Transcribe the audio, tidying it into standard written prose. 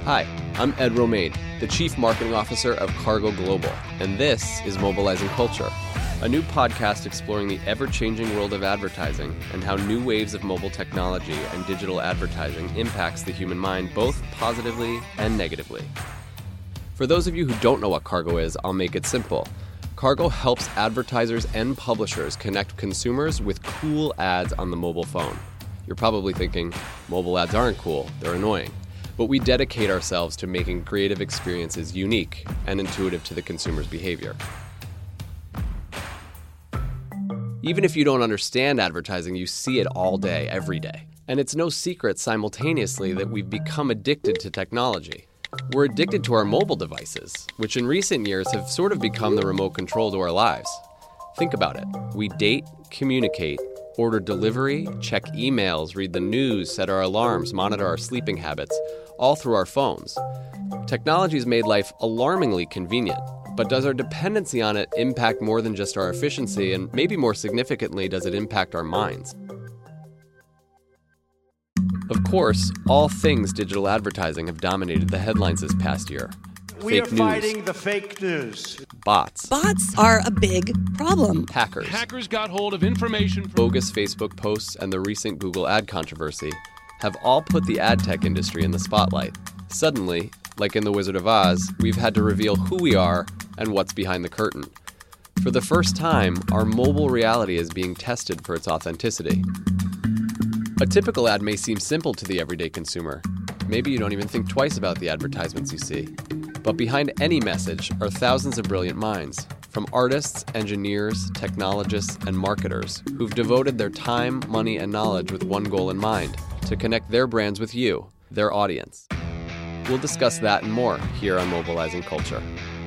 Hi, I'm Ed Romaine, the Chief Marketing Officer of Cargo Global, and this is Mobilizing Culture, a new podcast exploring the ever-changing world of advertising and how new waves of mobile technology and digital advertising impacts the human mind both positively and negatively. For those of you who don't know what Cargo is, I'll make it simple. Cargo helps advertisers and publishers connect consumers with cool ads on the mobile phone. You're probably thinking, mobile ads aren't cool, they're annoying. But we dedicate ourselves to making creative experiences unique and intuitive to the consumer's behavior. Even if you don't understand advertising, you see it all day, every day. And it's no secret simultaneously that we've become addicted to technology. We're addicted to our mobile devices, which in recent years have sort of become the remote control to our lives. Think about it. We date, communicate, order delivery, check emails, read the news, set our alarms, monitor our sleeping habits, all through our phones. Technology's made life alarmingly convenient, but does our dependency on it impact more than just our efficiency, and maybe more significantly, does it impact our minds? Of course, all things digital advertising have dominated the headlines this past year. We are fighting the fake news. Bots. Bots are a big problem. Hackers. Hackers got hold of information from Bogus Facebook posts and the recent Google ad controversy have all put the ad tech industry in the spotlight. Suddenly, like in The Wizard of Oz, we've had to reveal who we are and what's behind the curtain. For the first time, our mobile reality is being tested for its authenticity. A typical ad may seem simple to the everyday consumer. Maybe you don't even think twice about the advertisements you see. But behind any message are thousands of brilliant minds, from artists, engineers, technologists, and marketers who've devoted their time, money, and knowledge with one goal in mind: to connect their brands with you, their audience. We'll discuss that and more here on Mobilizing Culture.